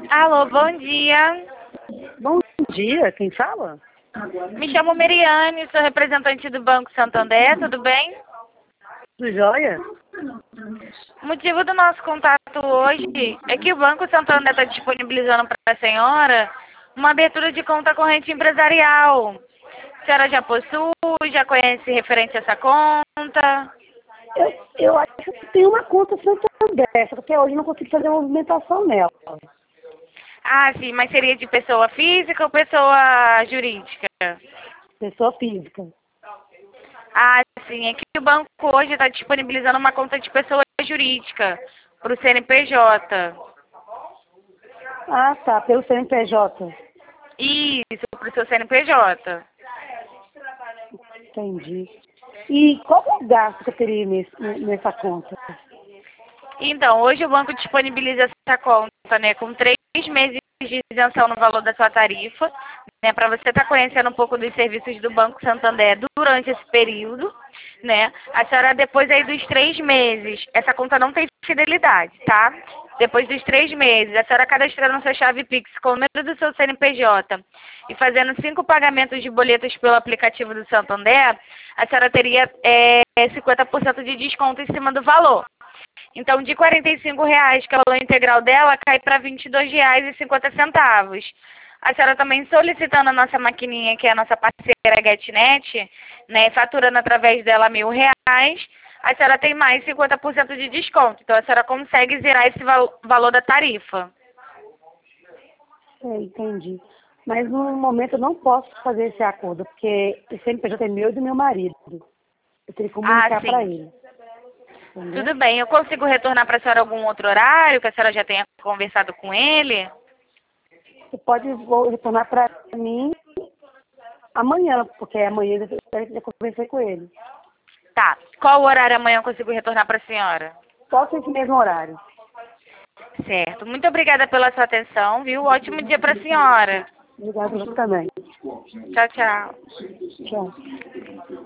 Alô, bom dia. Bom dia, quem fala? Me chamo Meriane, sou representante do Banco Santander, tudo bem? Tudo jóia? O motivo do nosso contato hoje é que o Banco Santander está disponibilizando para a senhora uma abertura de conta corrente empresarial. A senhora já possui, já conhece referente a essa conta? Eu acho que tem uma conta Santander, só que até hoje eu não consigo fazer uma movimentação nela. Ah, sim, mas seria de pessoa física ou pessoa jurídica? Pessoa física. Ah, sim, é que o banco hoje está disponibilizando uma conta de pessoa jurídica para o CNPJ. Ah, tá, pelo CNPJ. Isso, para o seu CNPJ. Entendi. E qual é o gasto que eu teria nessa conta? Então, hoje o banco disponibiliza essa conta, né, com 3 meses de isenção no valor da sua tarifa, né, para você estar conhecendo um pouco dos serviços do Banco Santander durante esse período, né. A senhora, depois aí dos 3 meses, essa conta não tem fidelidade, tá? Depois dos 3 meses, a senhora cadastrando sua chave Pix com o número do seu CNPJ e fazendo 5 pagamentos de boletos pelo aplicativo do Santander, a senhora teria 50% de desconto em cima do valor. Então, de R$ 45, que é o valor integral dela, cai para R$ 22,50. A senhora também solicitando a nossa maquininha, que é a nossa parceira GetNet, né, faturando através dela R$ 1.000, a senhora tem mais 50% de desconto. Então, a senhora consegue zerar esse valor da tarifa. Entendi. Mas no momento eu não posso fazer esse acordo, porque o CNPJ é meu e do meu marido. Eu teria que comunicar para Sim. ele. Entendeu? Tudo bem. Eu consigo retornar para a senhora algum outro horário, que a senhora já tenha conversado com ele? Você pode retornar para mim amanhã, porque amanhã eu já conversei com ele. Tá. Qual horário amanhã eu consigo retornar para a senhora? Posso esse mesmo horário. Certo. Muito obrigada pela sua atenção, viu? Ótimo dia para a senhora. Obrigada, você também. Tchau, tchau. Tchau.